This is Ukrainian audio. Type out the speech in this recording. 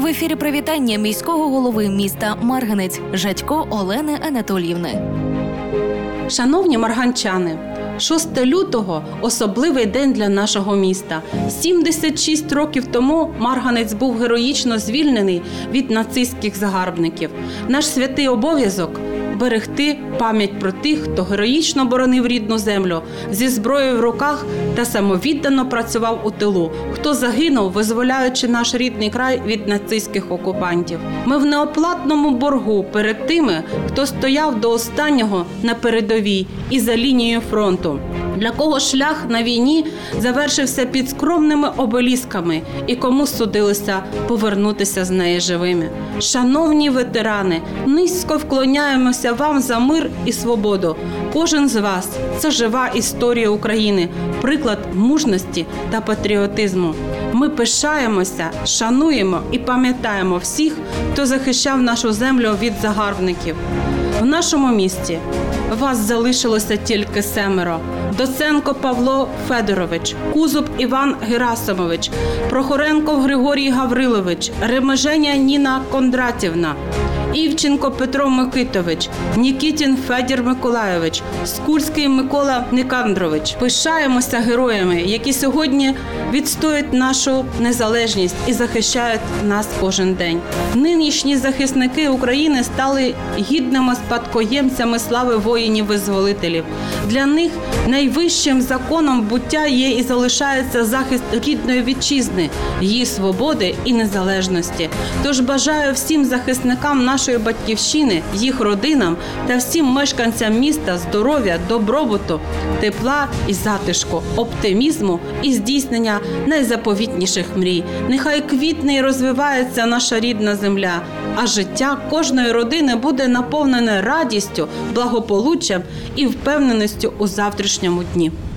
В ефірі привітання міського голови міста Марганець Жадько Олени Анатоліївни. Шановні марганчани, 6 лютого – особливий день для нашого міста. 76 років тому Марганець був героїчно звільнений від нацистських загарбників. Наш святий обов'язок – берегти пам'ять про тих, хто героїчно боронив рідну землю зі зброєю в руках та самовіддано працював у тилу, хто загинув, визволяючи наш рідний край від нацистських окупантів. Ми в неоплатному боргу перед тими, хто стояв до останнього на передовій і за лінією фронту, для кого шлях на війні завершився під скромними обелісками і кому судилося повернутися з неї живими. Шановні ветерани, низько вклоняємося вам за мир і свободу. Кожен з вас – це жива історія України, приклад мужності та патріотизму. Ми пишаємося, шануємо і пам'ятаємо всіх, хто захищав нашу землю від загарбників. В нашому місті вас залишилося тільки 7: Доценко Павло Федорович, Кузуб Іван Герасимович, Прохоренко Григорій Гаврилович, Ремеженя Ніна Кондратівна, Івченко Петро Микитович, Нікітін Федір Миколайович, Скульський Микола Никандрович. Пишаємося героями, які сьогодні відстоюють нашу незалежність і захищають нас кожен день. Нинішні захисники України стали гідними спадкоємцями слави воїнів-визволителів. Для них найвищим законом буття є і залишається захист рідної вітчизни, її свободи і незалежності. Тож бажаю всім захисникам нашої батьківщини, їх родинам та всім мешканцям міста здоров'я, добробуту, тепла і затишку, оптимізму і здійснення найзаповітніших мрій. Нехай квітне і розвивається наша рідна земля, а життя кожної родини буде наповнене радістю, благополуччям і впевненістю у завтрашньому дні.